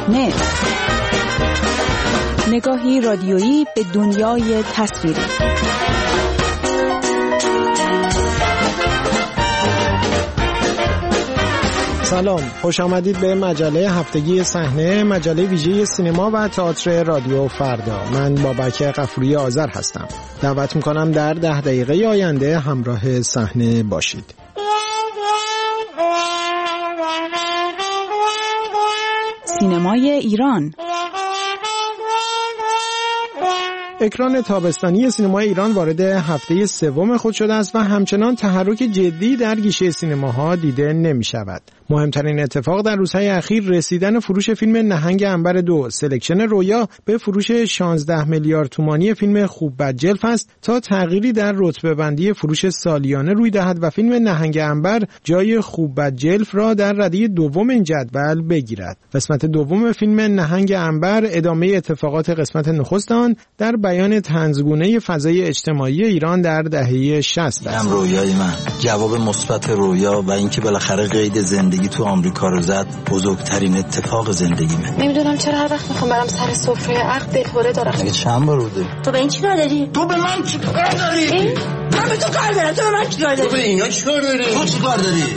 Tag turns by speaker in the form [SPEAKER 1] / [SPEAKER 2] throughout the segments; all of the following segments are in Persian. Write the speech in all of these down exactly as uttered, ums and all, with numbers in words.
[SPEAKER 1] صحنه، نگاهی رادیویی به دنیای تصویری.
[SPEAKER 2] سلام، خوش آمدید به مجله هفتگی صحنه، مجله ویژه سینما و تئاتر رادیو فردا. من بابک غفوری آذر هستم. دعوت میکنم در ده دقیقه آینده همراه صحنه باشید.
[SPEAKER 1] سینمای ایران.
[SPEAKER 2] اکران تابستانی سینمای ایران وارد هفته سوم خود شده است و همچنان تحرک جدی در گیشه سینماها دیده نمی شود. مهمترین اتفاق در روزهای اخیر رسیدن فروش فیلم نهنگ عنبر دو سلکشن رویا به فروش شانزده میلیارد تومانی فیلم خوب بد جلف است تا تغییری در رتبه بندی فروش سالیانه روی دهد و فیلم نهنگ عنبر جای خوب بد جلف را در رده دوم این جدول بگیرد. قسمت دوم فیلم نهنگ عنبر ادامه اتفاقات قسمت نخست آن در بیان طنزگونه فضای اجتماعی ایران در دهه شصت است.
[SPEAKER 3] رویای من جواب مثبت رویا و اینکه بالاخره قید زندگی تو آمریکا رو زد بزرگترین اتفاق زندگیمه.
[SPEAKER 4] نمیدونم چرا هر وقت میخوام برام سر سفره عقد دلهوره دارم.
[SPEAKER 3] مگه چند بار بوده؟
[SPEAKER 4] تو به این چی کار داری؟
[SPEAKER 3] تو به من چی کار داری؟
[SPEAKER 4] من به تو کار دارم، تو به من چی کار داری؟
[SPEAKER 3] تو به اینا چی کار داری؟ تو چی کار داری؟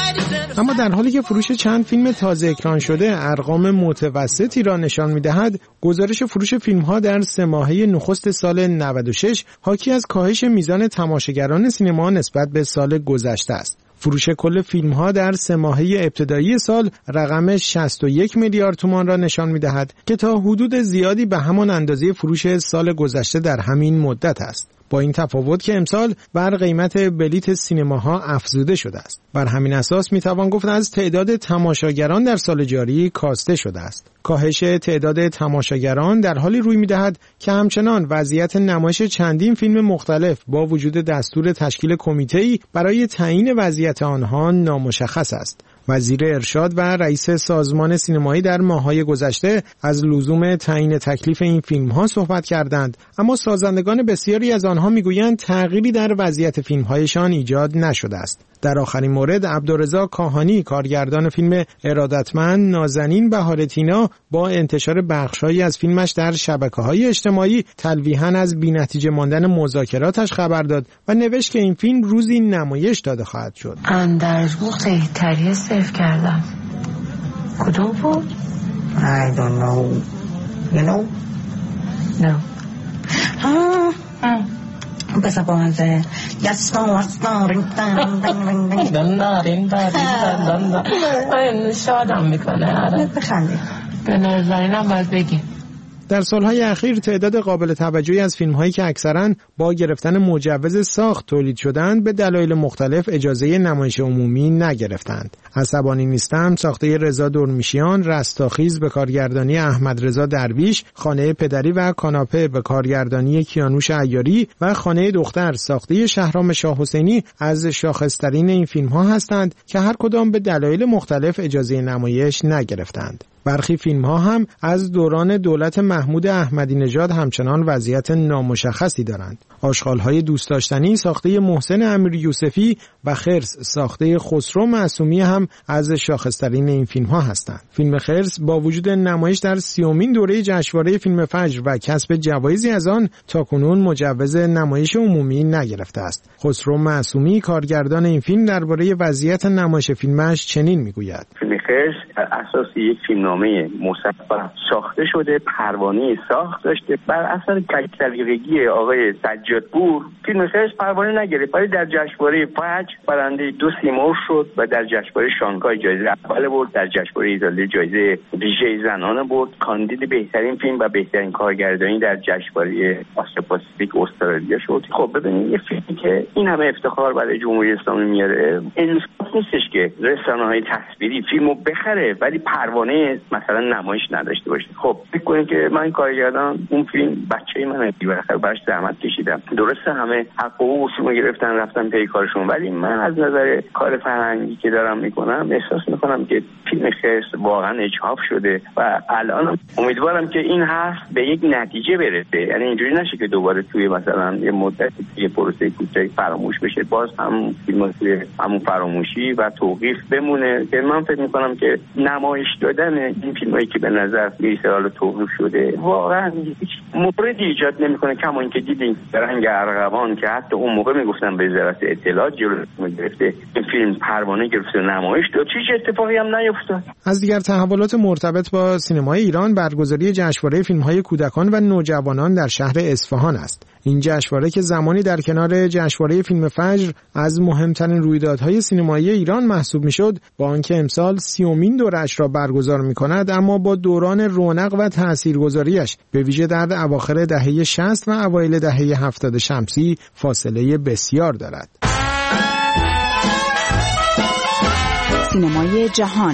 [SPEAKER 2] اما در حالی که فروش چند فیلم تازه اکران شده ارقام متوسطی را نشان می‌دهد، گزارش فروش فیلم‌ها در سه ماهه نخست سال نود و شش حاکی از کاهش میزان تماشاگران سینما نسبت به سال گذشته است. فروش کل فیلم‌ها در سه ماهه ابتدایی سال رقم شصت و یک میلیارد تومان را نشان می‌دهد که تا حدود زیادی به همان اندازه فروش سال گذشته در همین مدت است. با این تفاوت که امسال بر قیمت بلیت سینماها افزوده شده است. بر همین اساس میتوان گفت از تعداد تماشاگران در سال جاری کاسته شده است. کاهش تعداد تماشاگران در حالی روی میدهد که همچنان وضعیت نمایش چندین فیلم مختلف با وجود دستور تشکیل کمیته‌ای برای تعیین وضعیت آنها نامشخص است. وزیر ارشاد و رئیس سازمان سینمایی در ماه‌های گذشته از لزوم تعیین تکلیف این فیلم‌ها صحبت کردند، اما سازندگان بسیاری از آنها می‌گویند تغییری در وضعیت فیلم‌هایشان ایجاد نشده است. در آخرین مورد عبدالرضا کاهانی کارگردان فیلم ارادتمند نازنین بهار تینا با انتشار بخش‌هایی از فیلمش در شبکه‌های اجتماعی تلویحاً از بی‌نتیجه ماندن مذاکراتش خبر داد و نوشت که این فیلم روزی نمایش داده خواهد شد.
[SPEAKER 5] اندرزگو تریه سرو کردم. کدوم بود؟
[SPEAKER 6] I don't know. You know?
[SPEAKER 5] No.
[SPEAKER 6] ها ها بسا بازه یستان وستان رینگ دن رینگ رینگ
[SPEAKER 5] دن رینگ دن این شادم میکنه.
[SPEAKER 6] بخندی
[SPEAKER 5] به نظرینم باید بگیم.
[SPEAKER 2] در سالهای اخیر تعداد قابل توجهی از فیلم‌هایی که اکثراً با گرفتن مجوز ساخت تولید شدند به دلایل مختلف اجازه نمایش عمومی نگرفتند. عصبانی نیستم ساخته رضا درمیشیان، رستاخیز به کارگردانی احمد رضا درویش، خانه پدری و کاناپه به کارگردانی کیانوش عیاری و خانه دختر ساخته شهرام شاه حسینی از شاخص‌ترین این فیلم‌ها هستند که هر کدام به دلایل مختلف اجازه نمایش نگرفتند. برخی فیلم‌ها هم از دوران دولت محمود احمدی نژاد همچنان وضعیت نامشخصی دارند. آشغال‌های دوست داشتنی ساخته محسن امیر یوسفی و خرس ساخته خسرو معصومی هم از شاخص‌ترین این فیلم‌ها هستند. فیلم خرس با وجود نمایش در سیومین دوره جشنواره فیلم فجر و کسب جوایزی از آن تاکنون مجوز نمایش عمومی نگرفته است. خسرو معصومی کارگردان این فیلم درباره وضعیت نمایش فیلمش چنین می‌گوید:
[SPEAKER 7] خرس بر اساس یک فیلمنامه مصور ساخته شده، پروانه ساخت داشته. بر اثر تک‌سلیقگی آقای سجادپور فیلم خرس پروانه نگرفت، ولی در جشنواره فجر برنده دو سیمرغ شد و در جشنواره شانگهای جایزه اول برد، در جشنواره ایتالیا جایزه ویژه زنان برد، کاندید بهترین فیلم و بهترین کارگردانی در جشنواره آسیا پاسیفیک استرالیا شد. خب ببینید یه فیلمی که این همه افتخار برای جمهوری اسلامی میاره، انصاف نیستش که رسانه‌های تصویری فیلمو بخره ولی پروانه مثلا نمایش نداشته باشه. خب فکر کنید که من کارگردان اون فیلم بچه‌ی منه، بالاخره براش زحمت کشیدم. درسته همه حق و حقوقشون گرفتن رفتن پی کارشون، ولی من از نظر کار فرهنگی که دارم میکنم احساس میکنم که فیلم خرس واقعا اجحاف شده و الان امیدوارم که این حرف به یک نتیجه برسه، یعنی اینجوری نشه که دوباره توی مثلا یه مدت یه پروسه کوتاهی فراموش بشه، باز هم فیلم توی همون فراموشی و توقیف بمونه که من فکر میکنم میکنم که نمایش دادن این فیلمایی که به نظر میرسه حالا توضیح شده واقعا هیچ موردی ایجاد نمیکنه، کما اینکه دیدین رنگ ارغوان که حتی اون موقع میگفتن به وزارت اطلاعات جلوی گرفته این فیلم پروانه گرفته نمایش داد، هیچ اتفاقی هم نیفتاد.
[SPEAKER 2] از دیگر تحولات مرتبط با سینمای ایران برگزاری جشنواره فیلم‌های کودکان و نوجوانان در شهر اصفهان است. این جشنواره که زمانی در کنار جشنواره فیلم فجر از مهمترین رویدادهای سینمایی ایران محسوب میشد، با آنکه امسال سیومین دورش را برگزار می‌کند، اما با دوران رونق و تاثیرگذاریش به ویژه در اواخر دهه شصت و اوایل دهه هفتاد شمسی فاصله بسیار دارد.
[SPEAKER 1] سینمای جهان.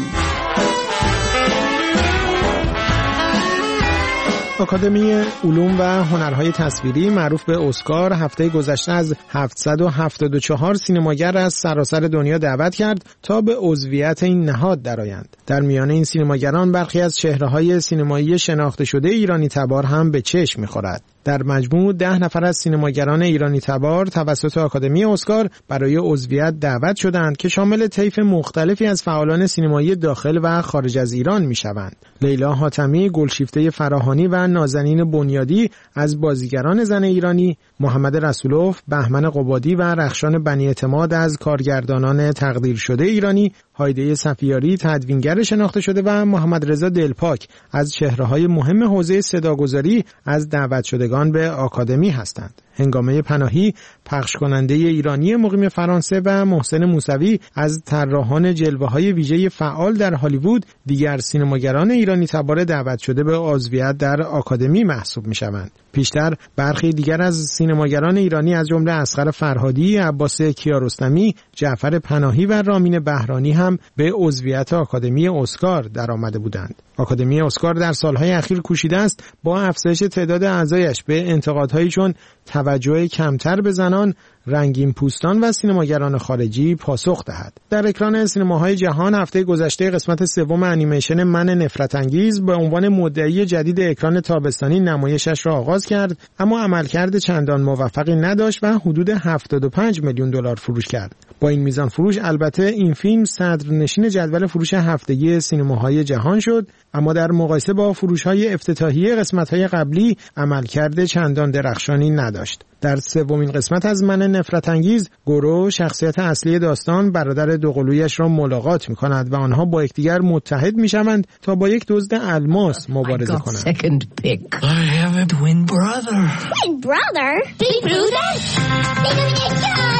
[SPEAKER 2] آکادمی علوم و هنرهای تصویری معروف به اسکار هفته گذشته از هفتصد و هفتاد و چهار سینماگر از سراسر دنیا دعوت کرد تا به عضویت این نهاد درآیند. در میان این سینماگران برخی از چهره‌های سینمایی شناخته شده ایرانی تبار هم به چشم می‌خورد. در مجموع ده نفر از سینماگران ایرانی تبار توسط آکادمی اسکار برای عضویت دعوت شدند که شامل طیف مختلفی از فعالان سینمایی داخل و خارج از ایران می‌شوند. لیلا حاتمی، گلشیفته فراهانی و نازنین بنیادی از بازیگران زن ایرانی، محمد رسولوف، بهمن قبادی و رخشان بنی اعتماد از کارگردانان تقدیر شده ایرانی، هایده صفیاری تدوینگر شناخته شده و محمد رضا دلپاک از چهره‌های مهم حوزه صداگذاری از دعوت شدگان به آکادمی هستند. هنگامه پناهی، پخش کننده ایرانی مقیم فرانسه و محسن موسوی از طراحان جلوه‌های ویژه فعال در هالیوود دیگر سینماگران ایرانی تبار دعوت شده به عضویت در آکادمی محسوب می‌شوند. پیشتر برخی دیگر از سینماگران ایرانی از جمله اصغر فرهادی، عباس کیارستمی، جعفر پناهی و رامین بهرانی هم به عضویت آکادمی اسکار درآمده بودند. آکادمی اسکار در سالهای اخیر کوشیده است با افزایش تعداد اعضایش به انتقادهایی چون توجه کمتر به زنان، رنگین پوستان و سینماگران خارجی پاسخ دهد. در اکران سینماهای جهان هفته گذشته قسمت سوم انیمیشن من نفرت انگیز به عنوان مدعی جدید اکران تابستانی نمایشش را آغاز کرد، اما عملکرد چندان موفقی نداشت و حدود هفتاد و پنج میلیون دلار فروش کرد. با این میزان فروش البته این فیلم صدرنشین جدول فروش هفتگی سینماهای جهان شد، اما در مقایسه با فروش‌های افتتاحیه قسمت‌های قبلی عملکرد چندان درخشانی نداشت. در سومین قسمت از من نفرت انگیز، گورو شخصیت اصلی داستان برادر دوقلویش را ملاقات می‌کند و آنها با یکدیگر متحد می‌شوند تا با یک دزد الماس مبارزه کنند.
[SPEAKER 5] Second pick.
[SPEAKER 3] I have a twin brother.
[SPEAKER 8] Twin brother? Big brother? They're gonna get shot!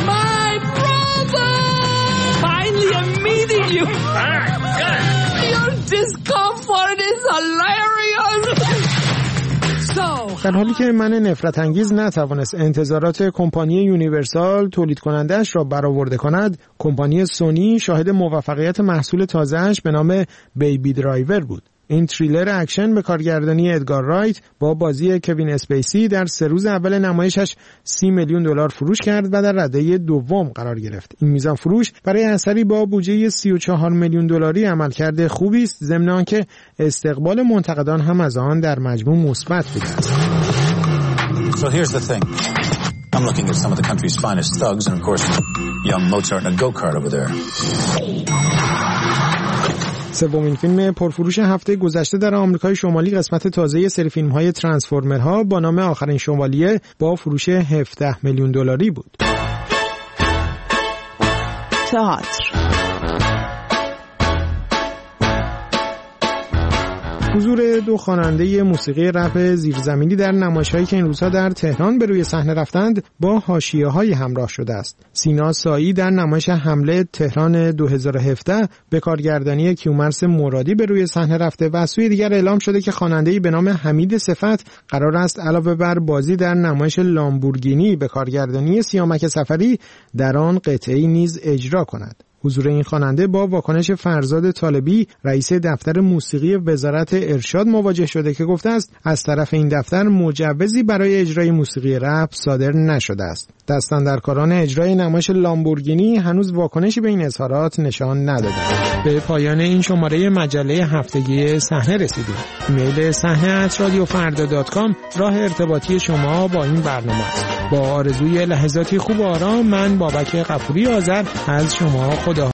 [SPEAKER 5] My brother! Finally, I'm meeting you. Your discomfort is hilarious.
[SPEAKER 2] در حالی که من نفرت انگیز نتوانست انتظارات کمپانی یونیورسال تولید کنندش را برآورده کند، کمپانی سونی شاهد موفقیت محصول تازه‌اش به نام بیبی درایور بود. این تریلر اکشن به کارگردانی ادگار رایت با بازی کوین اسپیسی در سه روز اول نمایشش سی میلیون دلار فروش کرد و در رده دوم قرار گرفت. این میزان فروش برای اثری با بودجه سی و چهار میلیون دلاری عملکرد خوبی است، ضمن آنکه استقبال منتقدان هم از آن در مجموع مثبت بوده است.
[SPEAKER 9] So here's the thing. I'm looking at some of the country's finest thugs and of course young Mozart in a go-kart over there.
[SPEAKER 2] سومین فیلم پرفروش هفته گذشته در آمریکای شمالی قسمت تازه سری فیلم‌های ترانسفورمرها با نام آخرین شوالیه با فروش هفده میلیون دلاری بود.
[SPEAKER 1] تئاتر.
[SPEAKER 2] حضور دو خواننده موسیقی رپ زیرزمینی در نمایش‌هایی که این روزها در تهران به روی صحنه رفتند با حاشیه‌های همراه شده است. سینا سایی در نمایش حمله تهران دو هزار و هفده به کارگردانی کیومرث مرادی به روی صحنه رفته و از سوی دیگر اعلام شده که خواننده‌ای به نام حمید صفت قرار است علاوه بر بازی در نمایش لامبورگینی به کارگردانی سیامک سفری در آن قطعه‌ای نیز اجرا کند. حضور این خواننده با واکنش فرزاد طالبی رئیس دفتر موسیقی وزارت ارشاد مواجه شده که گفته است از طرف این دفتر مجوزی برای اجرای موسیقی رپ صادر نشده است. دستاندرکاران اجرای نمایش لامبورگینی هنوز واکنشی به این اظهارات نشان ندادند. به پایان این شماره مجله هفتگی صحنه رسیدیم. ایمیل صحنه ات رادیو فردا دات کام راه ارتباطی شما با این برنامه است. با آرزوی لحظاتی خوب و آرام، من بابک غفوری آذر از شما خدا